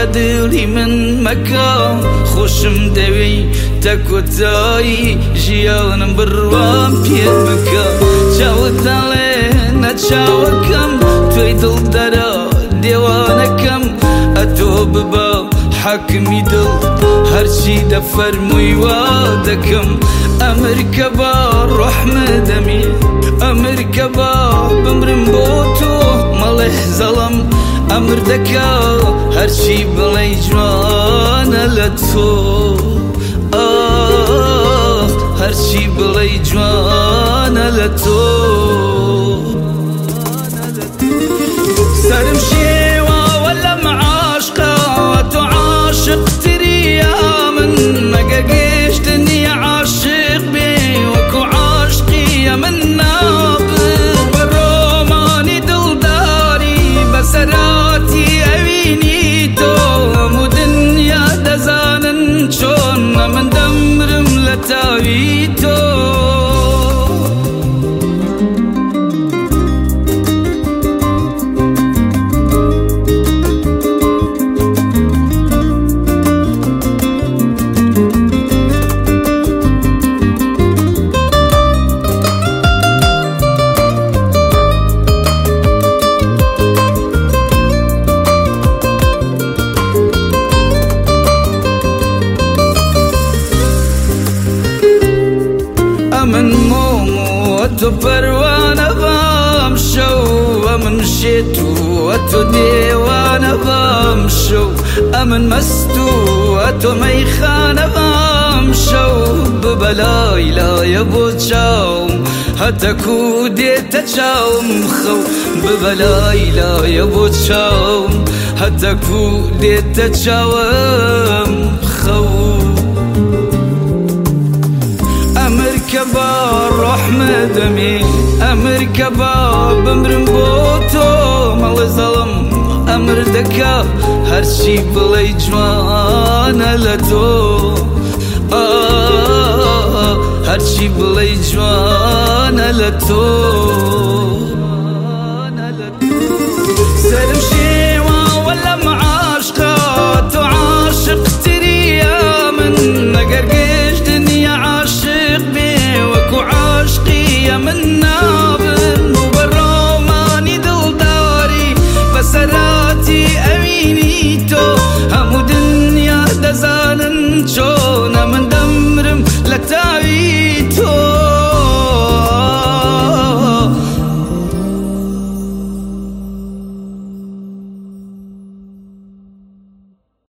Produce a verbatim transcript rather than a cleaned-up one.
دڵی من مەکە خۆشم دەوێ تەکۆتایی ژیانم بڕوام پێت بکە چاوت دەڵێ نەچاوەکەم توی دڵدەرە دێوانەکەم ئەتۆ ببە حاکمی دڵ هەرچی دەفەرمووی وا دەکەم ئەمر کە بە ڕۆحمە دەمێ ئەمر کە بە بمرم بۆ تۆ مەڵێ زەڵەم ئەمر دەکا هەرچی بڵێ جوانە لە تۆ ئاخ هەرچی بڵێ جوانە لە تۆ سەرم شێواوە لەم عاشقە تۆ عاشقتریە من مەگە گەشتنی عاشق بێ وەکو عاشقیە من نابم بە ڕۆمانی دڵداری بەسەراتی ئەوینی تۆ هەموو دنیا دەزانن چۆن من دەمرم لە تاوی تۆ من مومو أتو پروانە بام شەو ئەمن شێت و ئەتۆ دێوانە بام شەو ئەمن مەست و ئەتۆ مەیخانە بام شەو ببە لای لایە بۆ چاوم هەتەکو دێتە چاوم خەو ببە لای لایە بۆ چاوم هەتەکو دێتە چاوم خەو ئەمر کە بە ڕۆحمە دەمێ ئەمر کە بە بمرم بۆ تۆ مەڵێ زەڵم ئەمر دەکا هەرچی بڵێ جوانە لە تۆ هەرچی بڵێ جوانە لە تۆ سەرم شێواوە لەم عاشقە تۆ عاشقتریە من مەگەر گەشتنی عاشق بێ وەکو عاشقیە من نابم و بە ڕۆمانی دڵداری بەسەراتی ئەوینی تۆ هەموو دنیا دەزانن چۆن